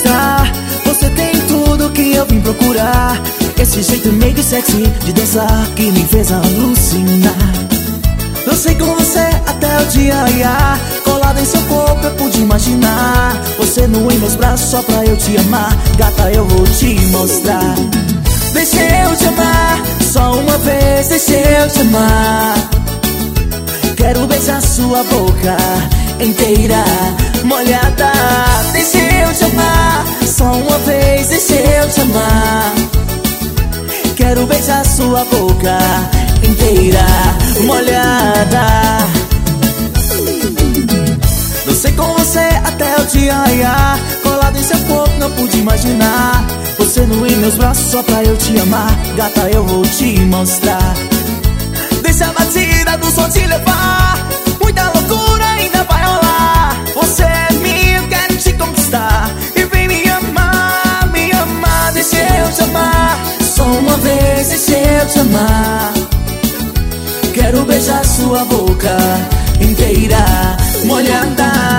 mostrar. Você tem tudo que eu vim procurar. Esse jeito meio sexy de dançar que me fez alucinar. Dancei com você até o dia raiar. Colado em seu corpo eu pude imaginar você nu em meus braços só pra eu te amar. Gata, eu vou te mostrar. Deixa eu te amar, só uma vez, deixa eu te amar. Quero beijar sua boca inteira, molhada. Deixa eu te amar, só uma vez, deixa eu te amar. Quero beijar sua boca inteira, molhada. Dancei com você até o dia raiar. Colado em seu corpo não pude imaginar você nu em meus braços só pra eu te amar. Gata, eu vou te mostrar. Deixa a batida do som te levar. Muita loucura ainda vai rolar. Você é minha, eu quero te conquistar. E vem me amar, me amar. Deixa eu te amar, só uma vez, deixa eu te amar. Quero beijar sua boca inteira, molhada.